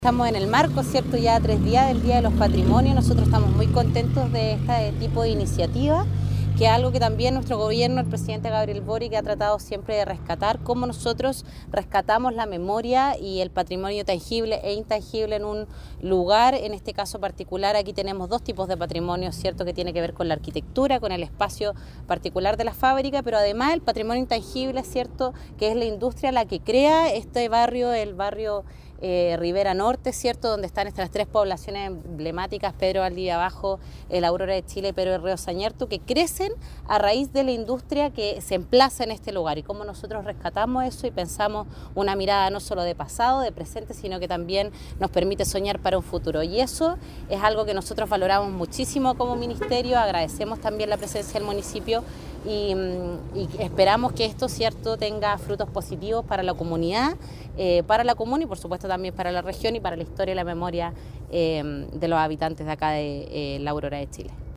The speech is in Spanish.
Estamos en el marco, ¿cierto? Ya 3 días del Día de los Patrimonios. Nosotros estamos muy contentos de este tipo de iniciativa, que es algo que también nuestro gobierno, el presidente Gabriel Boric, ha tratado siempre de rescatar, cómo nosotros rescatamos la memoria y el patrimonio tangible e intangible en un lugar. En este caso particular, aquí tenemos 2 tipos de patrimonio, ¿cierto? Que tiene que ver con la arquitectura, con el espacio particular de la fábrica, pero además el patrimonio intangible, ¿cierto? Que es la industria la que crea este barrio, el barrio Rivera Norte, ¿cierto? Donde están estas 3 poblaciones emblemáticas, Pedro Valdivia Abajo, la Aurora de Chile, Pedro del Río Sañartu, que crecen a raíz de la industria que se emplaza en este lugar, y cómo nosotros rescatamos eso y pensamos una mirada no solo de pasado, de presente, sino que también nos permite soñar para un futuro. Y eso es algo que nosotros valoramos muchísimo como ministerio, agradecemos también la presencia del municipio y esperamos que esto, ¿cierto?, tenga frutos positivos para la comunidad, para la comuna y por supuesto también para la región y para la historia y la memoria de los habitantes de acá de la Aurora de Chile.